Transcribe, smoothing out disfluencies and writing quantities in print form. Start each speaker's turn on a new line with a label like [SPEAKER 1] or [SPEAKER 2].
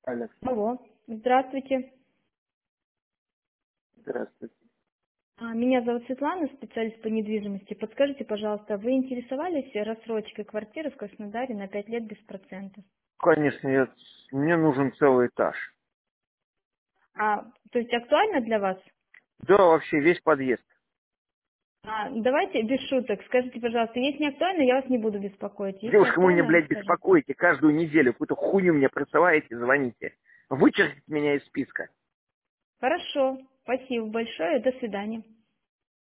[SPEAKER 1] Алло,
[SPEAKER 2] Алло, здравствуйте.
[SPEAKER 1] здравствуйте.
[SPEAKER 2] Меня зовут Светлана, специалист по недвижимости. Подскажите, пожалуйста, вы интересовались рассрочкой квартиры в Краснодаре на 5 лет без процентов?
[SPEAKER 1] Конечно, мне нужен целый этаж.
[SPEAKER 2] То есть актуально для вас?
[SPEAKER 1] Да, вообще весь подъезд.
[SPEAKER 2] Давайте без шуток. Скажите, пожалуйста, если не актуально, я вас не буду беспокоить. Если
[SPEAKER 1] Девушка, вы меня,
[SPEAKER 2] актуально,
[SPEAKER 1] блядь,
[SPEAKER 2] скажите.
[SPEAKER 1] беспокоите каждую неделю. Какую-то хуйню мне присылаете, звоните. Вычеркните меня из списка.
[SPEAKER 2] Хорошо, спасибо большое, до свидания.